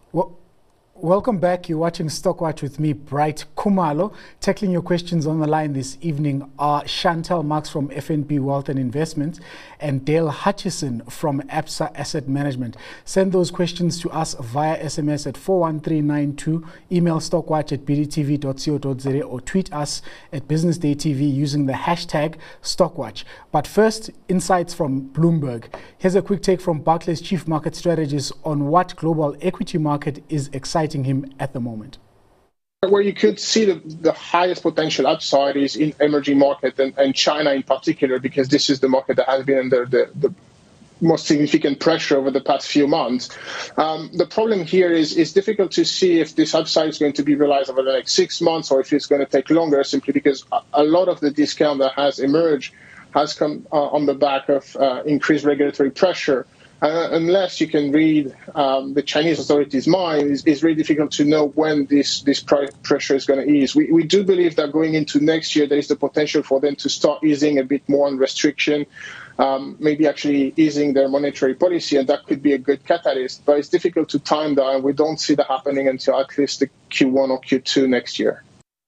Well, welcome back. You're watching Stockwatch with me, Bright Khumalo. Tackling your questions on the line this evening are Chantel Marx from FNB Wealth and Investments and Dale Hutchison from Absa Asset Management. Send those questions to us via SMS at 41392, email stockwatch@bdtv.co.za or tweet us at Business Day TV using the hashtag Stockwatch. But first, insights from Bloomberg. Here's a quick take from Barclays Chief Market Strategist on what global equity market is exciting him at the moment. Where you could see the highest potential upside is in emerging market and China in particular, because this is the market that has been under the most significant pressure over the past few months. The problem here is it's difficult to see if this upside is going to be realized over the next 6 months or if it's going to take longer, simply because a lot of the discount that has emerged has come on the back of increased regulatory pressure. Unless you can read the Chinese authorities' mind, it's really difficult to know when this price pressure is going to ease. We do believe that going into next year, there is the potential for them to start easing a bit more on restriction, maybe actually easing their monetary policy, and that could be a good catalyst. But it's difficult to time that, and we don't see that happening until at least the Q1 or Q2 next year.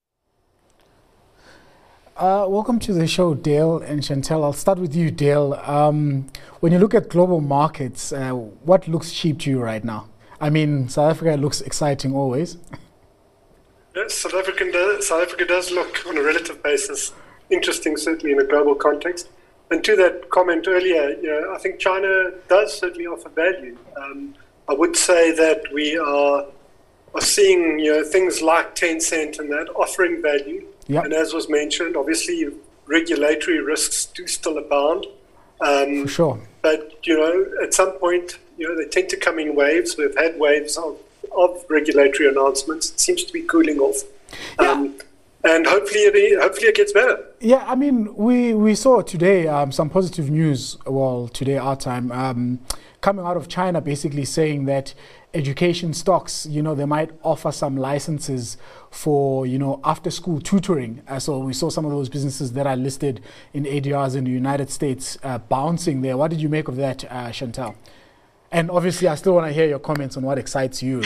Welcome to the show, Dale and Chantel. I'll start with you, Dale. When you look at global markets, what looks cheap to you right now? I mean, South Africa looks exciting always. Yes, South Africa does look, on a relative basis, interesting, certainly in a global context. And to that comment earlier, I think China does certainly offer value. I would say that we are seeing things like Tencent and that offering value. Yep. And as was mentioned, obviously regulatory risks do still abound. For sure. But, at some point, they tend to come in waves. We've had waves of regulatory announcements. It seems to be cooling off. Yeah. And hopefully it gets better. Yeah, I mean, we saw today some positive news, today our time, coming out of China, basically saying that education stocks, they might offer some licenses for, after-school tutoring. So we saw some of those businesses that are listed in ADRs in the United States bouncing there. What did you make of that, Chantel? And obviously, I still want to hear your comments on what excites you.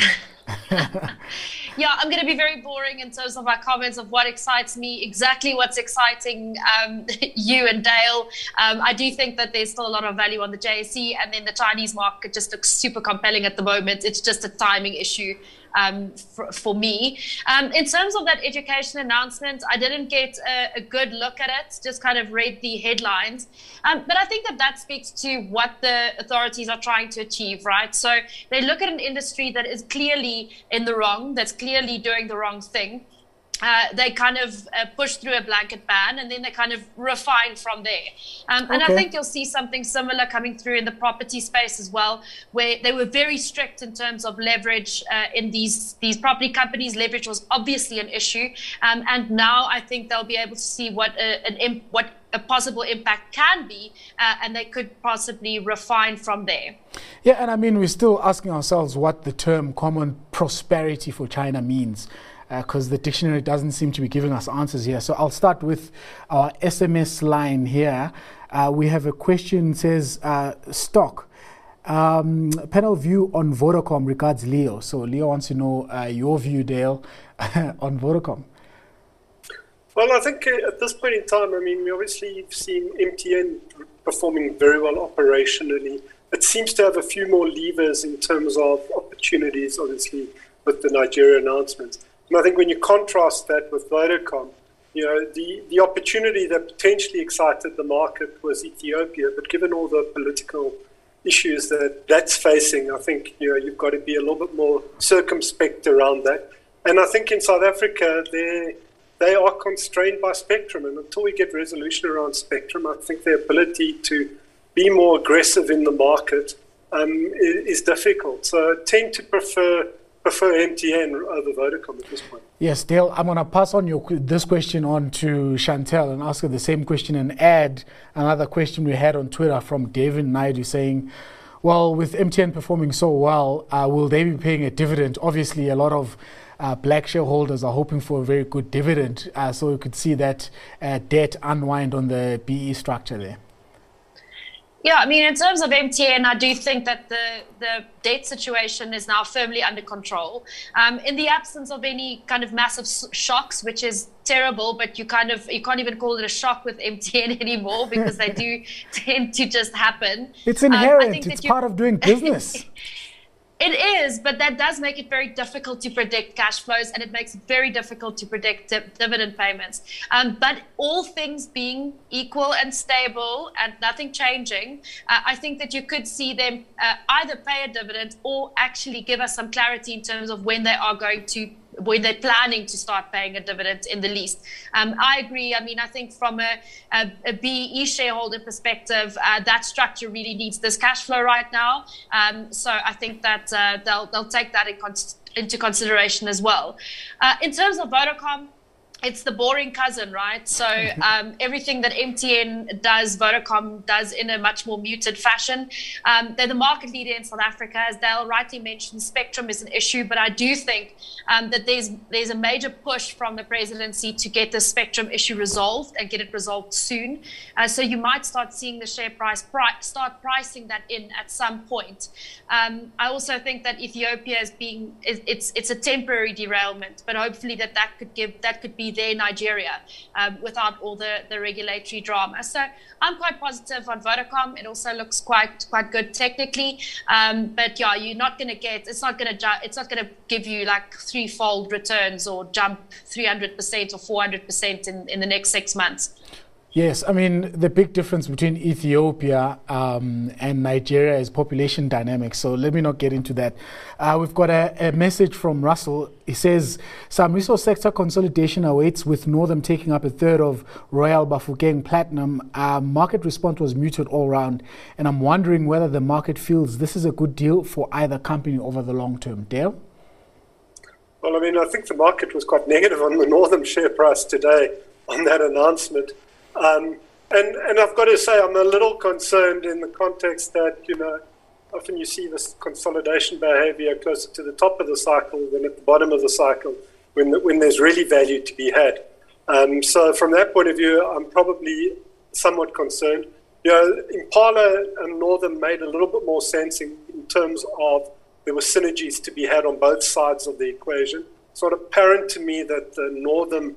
Yeah, I'm going to be very boring in terms of my comments of what excites me. Exactly what's exciting you and Dale. I do think that there's still a lot of value on the JSE, and then the Chinese market just looks super compelling at the moment. It's just a timing issue for me. In terms of that education announcement, I didn't get a good look at it, just kind of read the headlines. But I think that speaks to what the authorities are trying to achieve, right? So they look at an industry that is clearly in the wrong, that's clearly doing the wrong thing. They kind of push through a blanket ban, and then they kind of refine from there. And I think you'll see something similar coming through in the property space as well, where they were very strict in terms of leverage in these property companies. Leverage was obviously an issue. And now I think they'll be able to see what a possible impact can be, and they could possibly refine from there. Yeah, and I mean, we're still asking ourselves what the term common prosperity for China means, because the dictionary doesn't seem to be giving us answers here. So I'll start with our SMS line here. We have a question, says, stock. Panel view on Vodacom regards Leo. So Leo wants to know your view, Dale, on Vodacom. Well, I think at this point in time, we obviously have seen MTN performing very well operationally. It seems to have a few more levers in terms of opportunities, obviously, with the Nigeria announcements. And I think when you contrast that with Vodacom, the opportunity that potentially excited the market was Ethiopia. But given all the political issues that's facing, I think you've got to be a little bit more circumspect around that. And I think in South Africa, they are constrained by spectrum. And until we get resolution around spectrum, I think their ability to be more aggressive in the market is difficult. So I tend to prefer MTN over Vodacom at this point. Yes, Dale, I'm going to pass on this question on to Chantel and ask her the same question and add another question we had on Twitter from David Naidu saying, well, with MTN performing so well, will they be paying a dividend? Obviously, a lot of black shareholders are hoping for a very good dividend, so we could see that debt unwind on the BE structure there. Yeah, I mean, in terms of MTN, I do think that the debt situation is now firmly under control. In the absence of any kind of massive shocks, which is terrible, but you can't even call it a shock with MTN anymore because they do tend to just happen. It's inherent. It's part of doing business. It is, but that does make it very difficult to predict cash flows, and it makes it very difficult to predict dividend payments. But all things being equal and stable and nothing changing, I think that you could see them either pay a dividend or actually give us some clarity in terms of when they're planning to start paying a dividend in the least. I agree. I mean, I think from a BEE shareholder perspective, that structure really needs this cash flow right now. So I think that they'll take that into consideration as well. In terms of Vodacom, it's the boring cousin, right? So everything that MTN does, Vodacom does in a much more muted fashion. They're the market leader in South Africa. As Dale rightly mentioned, spectrum is an issue, but I do think that there's a major push from the presidency to get the spectrum issue resolved and get it resolved soon. So you might start seeing the share price start pricing that in at some point. I also think that Ethiopia it's a temporary derailment, but hopefully that could be their Nigeria without all the regulatory drama. So I'm quite positive on Vodacom. It also looks quite good technically, but yeah, you're not going to get. It's not going to give you like threefold returns or jump 300% or 400% in the next 6 months. Yes, I mean, the big difference between Ethiopia and Nigeria is population dynamics. So let me not get into that. We've got a message from Russell. He says, some resource sector consolidation awaits with Northam taking up a third of Royal Bafokeng Platinum. Market response was muted all round. And I'm wondering whether the market feels this is a good deal for either company over the long term. Dale? Well, I mean, I think the market was quite negative on the Northam share price today on that announcement. And I've got to say, I'm a little concerned in the context that, often you see this consolidation behavior closer to the top of the cycle than at the bottom of the cycle when there's really value to be had. So from that point of view, I'm probably somewhat concerned. Impala and Northam made a little bit more sense in terms of there were synergies to be had on both sides of the equation. It's not apparent to me that the Northam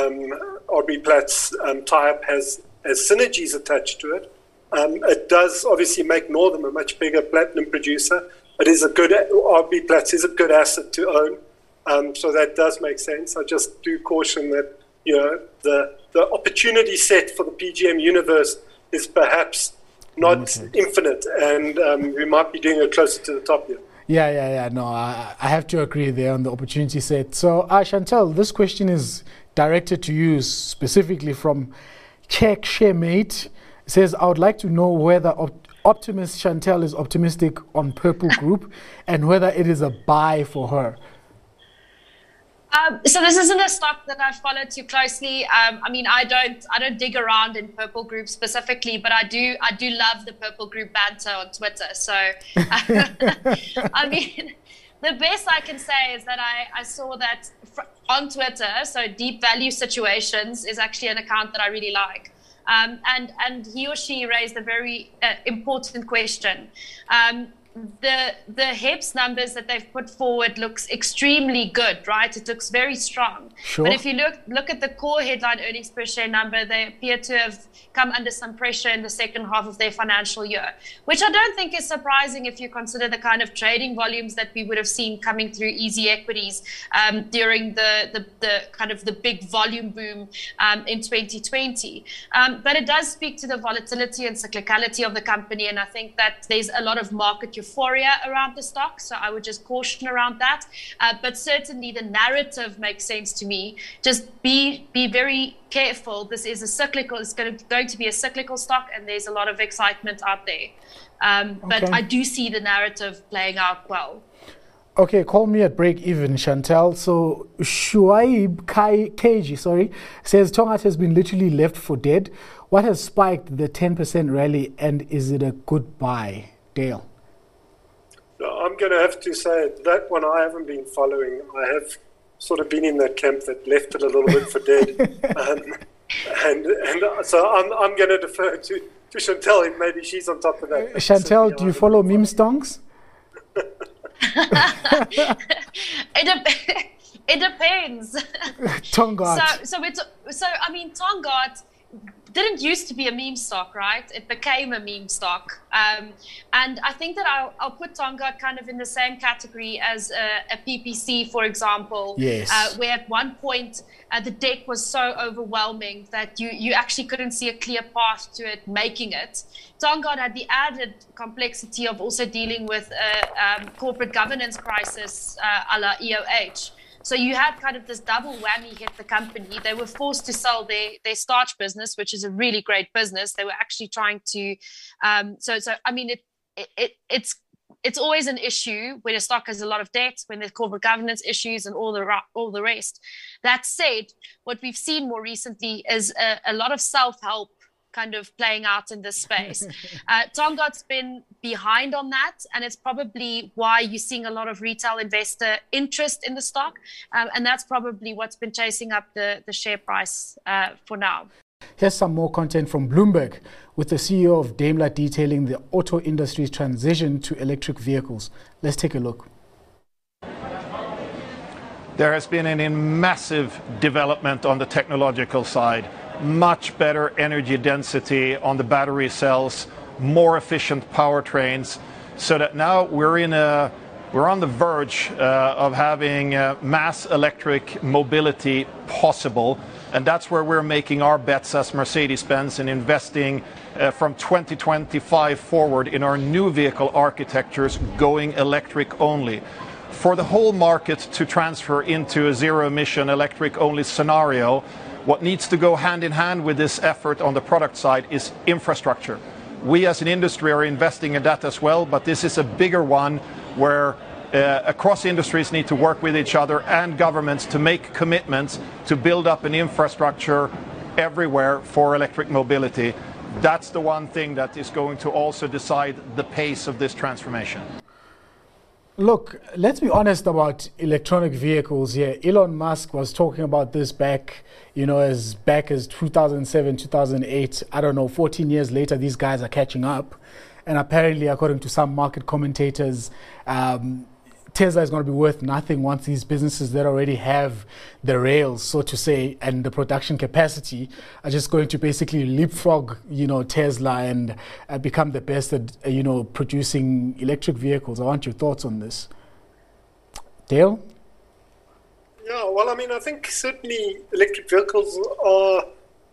RB-Platts tie-up has synergies attached to it. It does obviously make Northam a much bigger platinum producer. RB-Platts is a good asset to own, so that does make sense. I just do caution that the opportunity set for the PGM universe is perhaps not infinite, and we might be doing it closer to the top here. Yeah. No, I have to agree there on the opportunity set. So, Chantal, this question is directed to you specifically from Czech Sharemate. It says, I would like to know whether Optimist Chantal is optimistic on Purple Group and whether it is a buy for her. So this isn't a stock that I follow too closely. I mean, I don't dig around in Purple Group specifically, but I do love the Purple Group banter on Twitter. So, I mean, the best I can say is that I saw that on Twitter. So Deep Value Situations is actually an account that I really like. And he or she raised a very important question. The HEPS numbers that they've put forward looks extremely good, right? It looks very strong. Sure. But if you look at the core headline earnings per share number, they appear to have come under some pressure in the second half of their financial year, which I don't think is surprising if you consider the kind of trading volumes that we would have seen coming through easy equities during the kind of the big volume boom in 2020. But it does speak to the volatility and cyclicality of the company, and I think that there's a lot of market euphoria around the stock, so I would just caution around that. But certainly the narrative makes sense to me. Just be very careful. This is it's going to be a cyclical stock, and there's a lot of excitement out there. But I do see the narrative playing out well. Okay, call me at break even, Chantal. So Shuaib Keji, says Tongaat has been literally left for dead. What has spiked the 10% rally, and is it a good buy? Dale? I'm going to have to say that one I haven't been following. I have sort of been in that camp that left it a little bit for dead. And so I'm going to defer to Chantel, maybe she's on top of that. Chantel, do you follow meme stonks? It depends. Tonguat. So I mean, Tonguat didn't used to be a meme stock, right? It became a meme stock. And I think that I'll put Tonguat kind of in the same category as a PPC, for example. Yes. Where at one point the debt was so overwhelming that you actually couldn't see a clear path to it making it. Tonguat had the added complexity of also dealing with a corporate governance crisis a la EOH. So you had kind of this double whammy hit the company. They were forced to sell their starch business, which is a really great business. They were actually trying to, so I mean, it's always an issue when a stock has a lot of debt, when there's corporate governance issues and all the rest. That said, what we've seen more recently is a lot of self-help kind of playing out in this space. Tonguat's been behind on that, and it's probably why you're seeing a lot of retail investor interest in the stock, and that's probably what's been chasing up the share price for now. Here's some more content from Bloomberg, with the CEO of Daimler detailing the auto industry's transition to electric vehicles. Let's take a look. There has been a massive development on the technological side. Much better energy density on the battery cells, more efficient powertrains, so that now we're on the verge of having mass electric mobility possible, and that's where we're making our bets as Mercedes-Benz and investing from 2025 forward in our new vehicle architectures going electric only. For the whole market to transfer into a zero-emission electric-only scenario, what needs to go hand in hand with this effort on the product side is infrastructure. We as an industry are investing in that as well, but this is a bigger one where across industries need to work with each other and governments to make commitments to build up an infrastructure everywhere for electric mobility. That's the one thing that is going to also decide the pace of this transformation. Look, let's be honest about electronic vehicles here. Elon Musk was talking about this back as 2007, 2008. I don't know, 14 years later, these guys are catching up. And apparently, according to some market commentators, Tesla is going to be worth nothing once these businesses that already have the rails, so to say, and the production capacity are just going to basically leapfrog, Tesla and become the best at, producing electric vehicles. I want your thoughts on this. Dale? Yeah, well, I mean, I think certainly electric vehicles are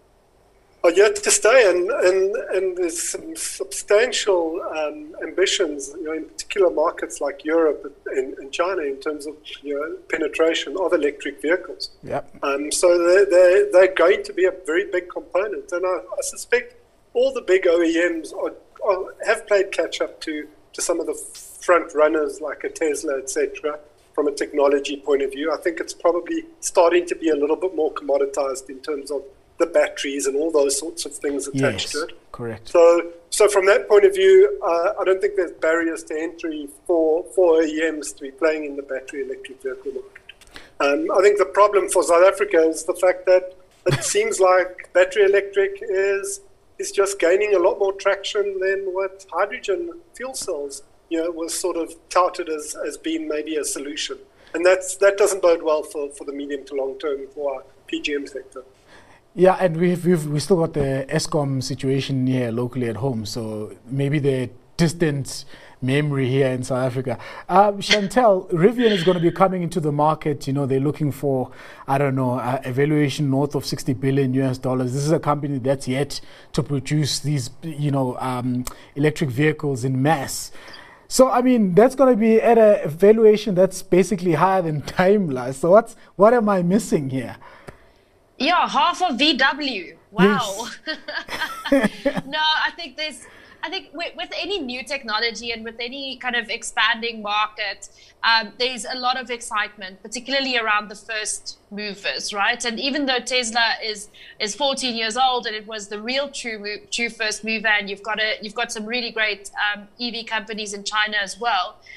yet to stay, and there's some substantial ambitions, in particular markets like Europe and China in terms of penetration of electric vehicles. Yep. So they're going to be a very big component, and I suspect all the big OEMs have played catch up to some of the front runners like a Tesla, etc. From a technology point of view. I think it's probably starting to be a little bit more commoditized in terms of the batteries and all those sorts of things attached to it. Correct. So from that point of view, I don't think there's barriers to entry for OEMs to be playing in the battery electric vehicle market. I think the problem for South Africa is the fact that it seems like battery electric is just gaining a lot more traction than what hydrogen fuel cells was sort of touted as being maybe a solution. And that doesn't bode well for the medium to long term for our PGM sector. Yeah, and we still got the Eskom situation here locally at home, so maybe the distant memory here in South Africa. Chantel, Rivian is going to be coming into the market. They're looking for, a valuation north of $60 billion. This is a company that's yet to produce these, electric vehicles in mass. So, I mean, that's going to be at a valuation that's basically higher than Daimler. So what am I missing here? Yeah, half of VW. Wow. Yes. No, I think with any new technology and with any kind of expanding market, there's a lot of excitement, particularly around the first movers, right? And even though Tesla is 14 years old and it was the real true first mover, and you've got some really great EV companies in China as well.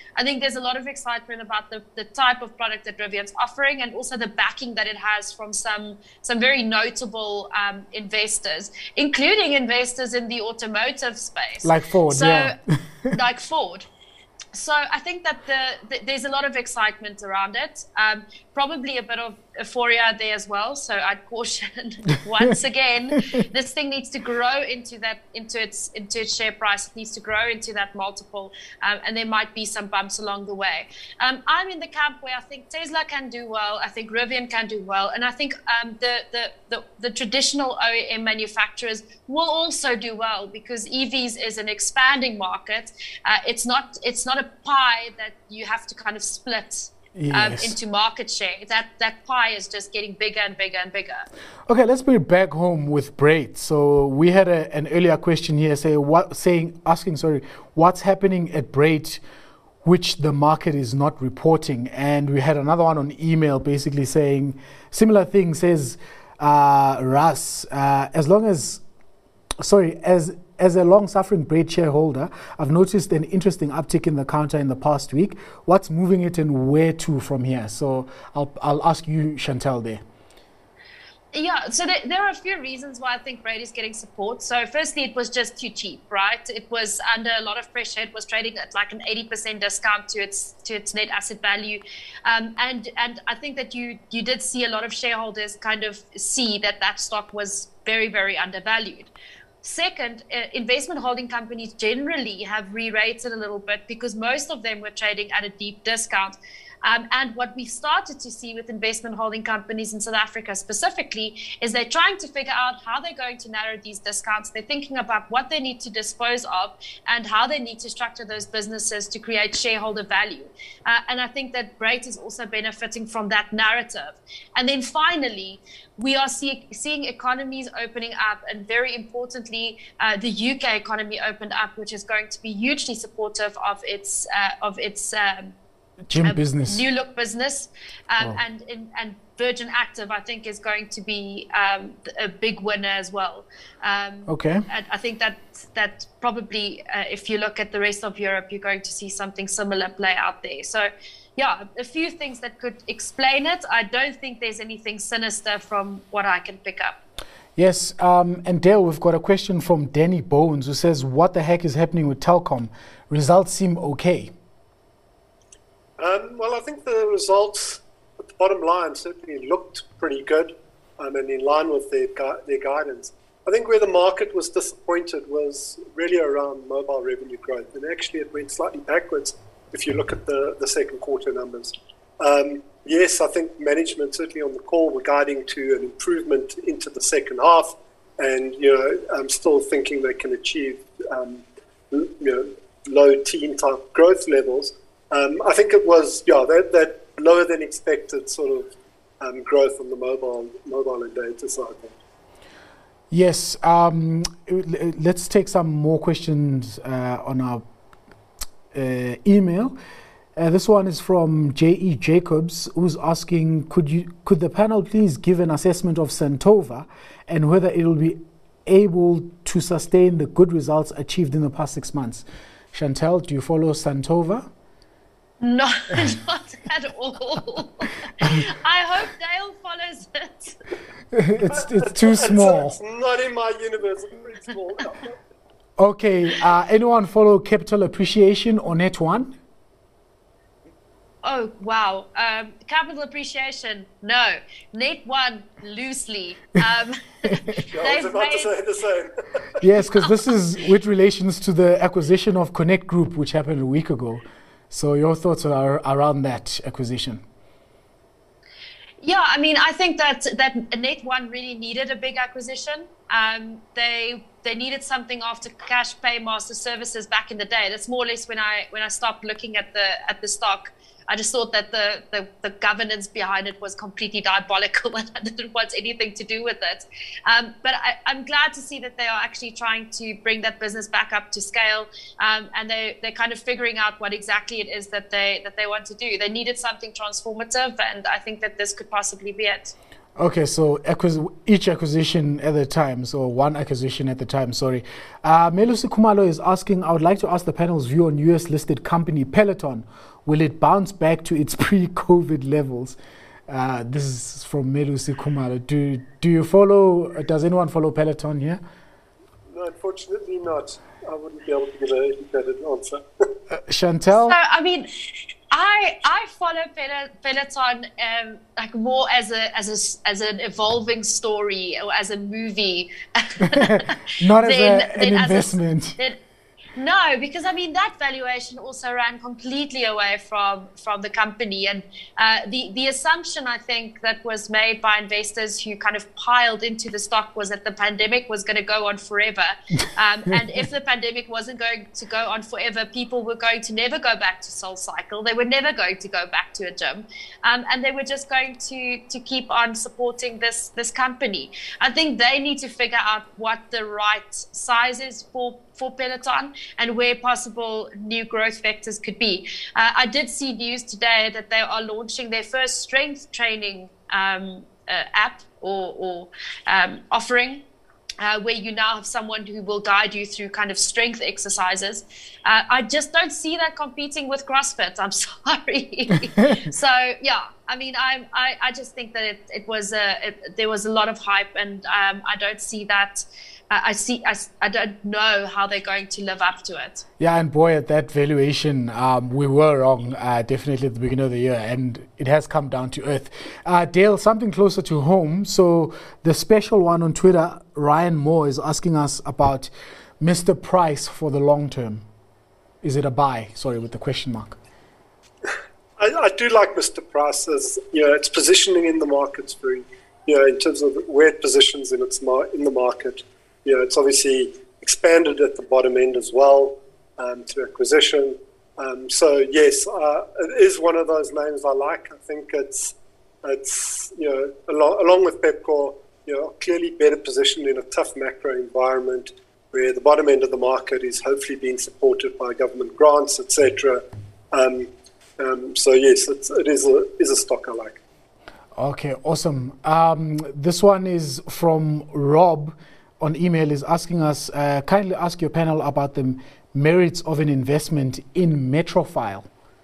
I think there's a lot of excitement about the type of product that Rivian's offering, and also the backing that it has from some very notable investors, including investors in the automotive space. Like Ford, Like Ford. So I think that there's a lot of excitement around it. Probably a bit of euphoria there as well. So I'd caution once again, this thing needs to grow into its share price. It needs to grow into that multiple, and there might be some bumps along the way. I'm in the camp where I think Tesla can do well. I think Rivian can do well, and I think the traditional OEM manufacturers will also do well, because EVs is an expanding market. It's not a pie that you have to kind of split. Yes. Into market share. That pie is just getting bigger and bigger and bigger. Okay, let's bring it back home with Brait. So we had an earlier question here asking what's happening at Brait, which the market is not reporting. And we had another one on email basically saying similar thing. Says Russ, as a long-suffering Brait shareholder, I've noticed an interesting uptick in the counter in the past week. What's moving it and where to from here? So I'll ask you, Chantel, there. Yeah, so there are a few reasons why I think Brait is getting support. So firstly, it was just too cheap, right? It was under a lot of pressure. It was trading at like an 80% discount to its net asset value. And I think that you did see a lot of shareholders kind of see that stock was very, very undervalued. Second, investment holding companies generally have re-rated a little bit, because most of them were trading at a deep discount. And what we started to see with investment holding companies in South Africa specifically is they're trying to figure out how they're going to narrow these discounts. They're thinking about what they need to dispose of and how they need to structure those businesses to create shareholder value. And I think that Brait is also benefiting from that narrative. And then finally, we are seeing economies opening up, and very importantly, the UK economy opened up, which is going to be hugely supportive of its gym business, new look business, and Virgin Active, I think, is going to be a big winner as well. Okay. And I think that probably, if you look at the rest of Europe, you're going to see something similar play out there. So, yeah, a few things that could explain it. I don't think there's anything sinister from what I can pick up. Yes, and Dale, we've got a question from Danny Bones, who says, what the heck is happening with Telkom? Results seem okay. Well, I think the results at the bottom line certainly looked pretty good, and in line with their guidance. I think where the market was disappointed was really around mobile revenue growth, and actually it went slightly backwards if you look at the second quarter numbers. Yes, I think management certainly on the call were guiding to an improvement into the second half, and I'm still thinking they can achieve low teen type growth levels. I think it was that lower than expected sort of growth on the mobile and data side. Yes, let's take some more questions on our email. This one is from J.E. Jacobs, who's asking, could the panel please give an assessment of Santova and whether it will be able to sustain the good results achieved in the past 6 months? Chantel, do you follow Santova? No, not at all. I hope Dale follows it. It's too small. It's not in my universe. It's pretty small. Okay. Anyone follow Capital Appreciation or Net1? Oh, wow. Capital Appreciation, no. Net1, loosely. I was about to say the same. Yes, because this is with relations to the acquisition of Connect Group, which happened a week ago. So your thoughts are around that acquisition? Yeah, I mean, I think that Net1 really needed a big acquisition. They needed something after Cash Pay Master Services back in the day. That's more or less when I stopped looking at the stock. I just thought that the governance behind it was completely diabolical, and I didn't want anything to do with it. But I'm glad to see that they are actually trying to bring that business back up to scale, and they're kind of figuring out what exactly it is that they want to do. They needed something transformative, and I think that this could possibly be it. Okay, so each acquisition at a time, so one acquisition at a time, sorry. Melusi Khumalo is asking, I would like to ask the panel's view on US-listed company Peloton. Will it bounce back to its pre-COVID levels? This is from Melusi Khumalo. Do you follow, does anyone follow Peloton here? No, unfortunately not. I wouldn't be able to give an educated answer. Chantel? So, I mean, I follow Peloton like more as an evolving story or as a movie, not as an investment. No, because I mean that valuation also ran completely away from the company, and the assumption I think that was made by investors who kind of piled into the stock was that the pandemic was going to go on forever, and if the pandemic wasn't going to go on forever, people were going to never go back to SoulCycle. They were never going to go back to a gym, and they were just going to keep on supporting this company. I think they need to figure out what the right size is for Peloton and where possible new growth vectors could be. I did see news today that they are launching their first strength training app or offering, where you now have someone who will guide you through kind of strength exercises. I just don't see that competing with CrossFit. I'm sorry. So yeah, I mean, I just think that there was a lot of hype, and I don't see that. I don't know how they're going to live up to it. Yeah, and boy, at that valuation, we were wrong, definitely at the beginning of the year, and it has come down to earth. Dale, something closer to home. So the special one on Twitter, Ryan Moore, is asking us about Mr. Price for the long term. Is it a buy? Sorry, with the question mark. I do like Mr. Price as, its positioning in the market's very, in terms of where it positions in the market. It's obviously expanded at the bottom end as well through acquisition. So yes, it is one of those names I like. I think it's along with Pepkor, clearly better positioned in a tough macro environment where the bottom end of the market is hopefully being supported by government grants, etc. So yes, it is a stock I like. Okay, awesome. This one is from Rob on email, is asking us, kindly ask your panel about the merits of an investment in Metrofile.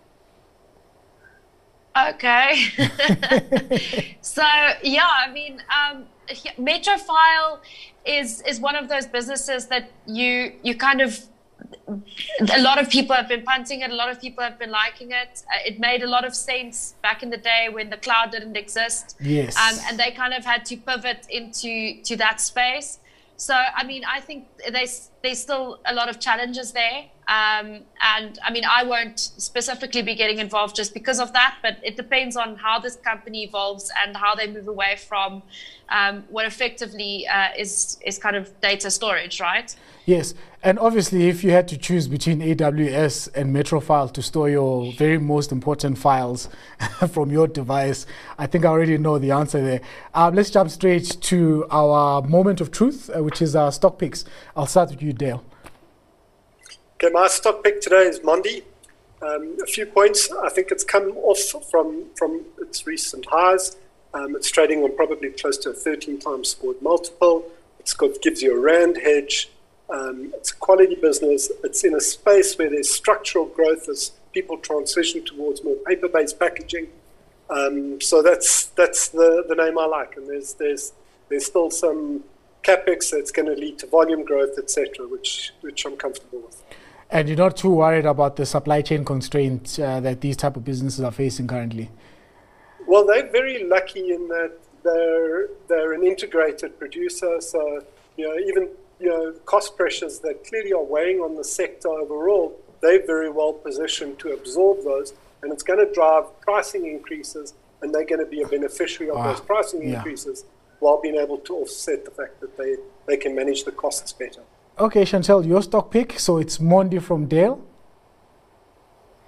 Okay. So, yeah, I mean, Metrofile is one of those businesses that you kind of, a lot of people have been punting it, a lot of people have been liking it. It made a lot of sense back in the day when the cloud didn't exist. Yes. And they kind of had to pivot into that space. So, I mean, I think there's still a lot of challenges there. And I mean, I won't specifically be getting involved just because of that, but it depends on how this company evolves and how they move away from what effectively is kind of data storage, right? Yes. And obviously, if you had to choose between AWS and Metrofile to store your very most important files from your device, I think I already know the answer there. Let's jump straight to our moment of truth, which is our stock picks. I'll start with you, Dale. Okay, my stock pick today is Mondi. A few points. I think it's come off from its recent highs. It's trading on probably close to a 13 times scored multiple. Gives you a rand hedge. It's a quality business. It's in a space where there's structural growth as people transition towards more paper-based packaging. So that's the name I like. And there's still some capex that's going to lead to volume growth, etc., which I'm comfortable with. And you're not too worried about the supply chain constraints that these type of businesses are facing currently? Well, they're very lucky in that they're an integrated producer. So, even cost pressures that clearly are weighing on the sector overall, they're very well positioned to absorb those. And it's going to drive pricing increases, and they're going to be a beneficiary of those pricing increases while being able to offset the fact that they can manage the costs better. Okay, Chantel, your stock pick. So it's Mondi from Dale. So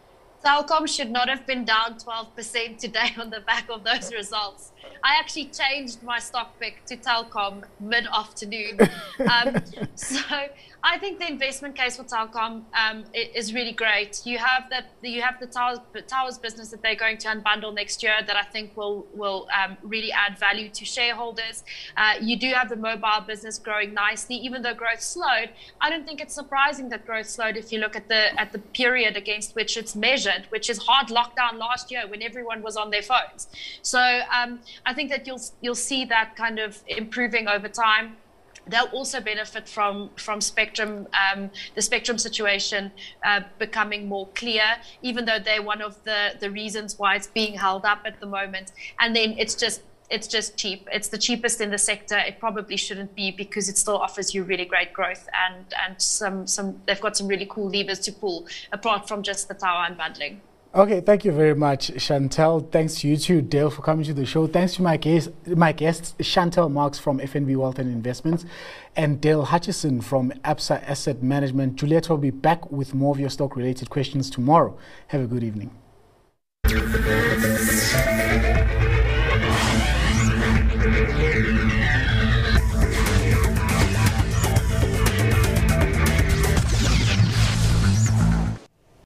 Telkom should not have been down 12% today on the back of those results. I actually changed my stock pick to Telkom mid-afternoon. So I think the investment case for Telkom is really great. You have the towers business that they're going to unbundle next year that I think will really add value to shareholders. You do have the mobile business growing nicely, even though growth slowed. I don't think it's surprising that growth slowed if you look at the period against which it's measured, which is hard lockdown last year when everyone was on their phones. So I think that you'll see that kind of improving over time. They'll also benefit from spectrum, the spectrum situation becoming more clear, even though they're one of the reasons why it's being held up at the moment. And then it's just cheap. It's the cheapest in the sector. It probably shouldn't be, because it still offers you really great growth and some they've got some really cool levers to pull apart from just the tower unbundling. Okay, thank you very much, Chantel. Thanks to you too, Dale, for coming to the show. Thanks to my guests, Chantel Marx from FNB Wealth and Investments and Dale Hutchison from Absa Asset Management. Juliet will be back with more of your stock-related questions tomorrow. Have a good evening.